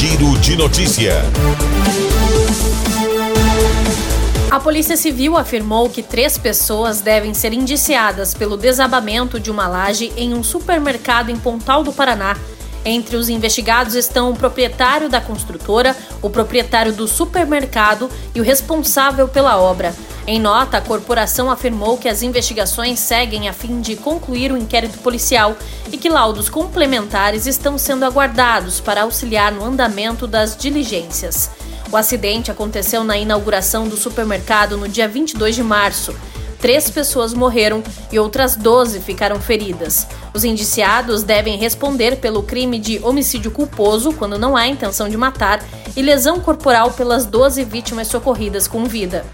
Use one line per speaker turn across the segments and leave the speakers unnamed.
Giro de Notícia.
A Polícia Civil afirmou que 3 pessoas devem ser indiciadas pelo desabamento de uma laje em um supermercado em Pontal do Paraná. Entre os investigados estão o proprietário da construtora, o proprietário do supermercado e o responsável pela obra. Em nota, a corporação afirmou que as investigações seguem a fim de concluir o inquérito policial e que laudos complementares estão sendo aguardados para auxiliar no andamento das diligências. O acidente aconteceu na inauguração do supermercado no dia 22 de março. 3 pessoas morreram e outras 12 ficaram feridas. Os indiciados devem responder pelo crime de homicídio culposo, quando não há intenção de matar, e lesão corporal pelas 12 vítimas socorridas com vida.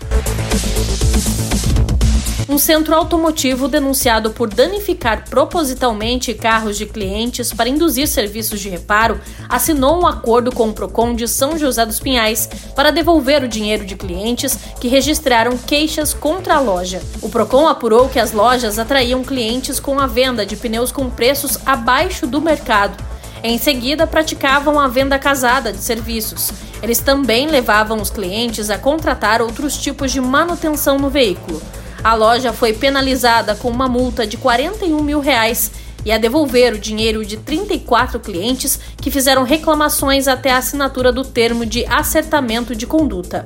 Um centro automotivo denunciado por danificar propositalmente carros de clientes para induzir serviços de reparo assinou um acordo com o Procon de São José dos Pinhais para devolver o dinheiro de clientes que registraram queixas contra a loja. O Procon apurou que as lojas atraíam clientes com a venda de pneus com preços abaixo do mercado. Em seguida, praticavam a venda casada de serviços. Eles também levavam os clientes a contratar outros tipos de manutenção no veículo. A loja foi penalizada com uma multa de R$41 mil e a devolver o dinheiro de 34 clientes que fizeram reclamações até a assinatura do termo de acertamento de conduta.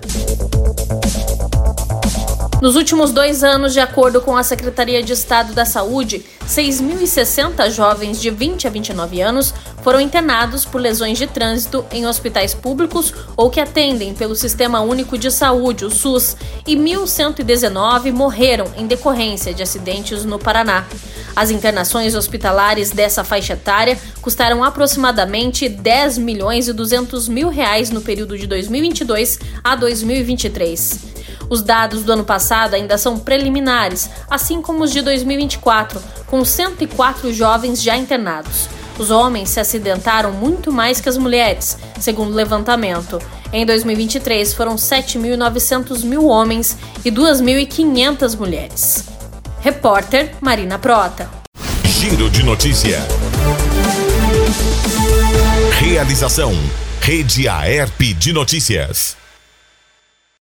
Nos últimos 2 anos, de acordo com a Secretaria de Estado da Saúde, 6.060 jovens de 20 a 29 anos foram internados por lesões de trânsito em hospitais públicos ou que atendem pelo Sistema Único de Saúde, o SUS, e 1.119 morreram em decorrência de acidentes no Paraná. As internações hospitalares dessa faixa etária custaram aproximadamente R$10.200.000 no período de 2022 a 2023. Os dados do ano passado ainda são preliminares, assim como os de 2024, com 104 jovens já internados. Os homens se acidentaram muito mais que as mulheres, segundo o levantamento. Em 2023, foram 7.900 homens e 2.500 mulheres. Repórter Marina Prota.
Giro de Notícia. Realização: Rede Aerp de Notícias.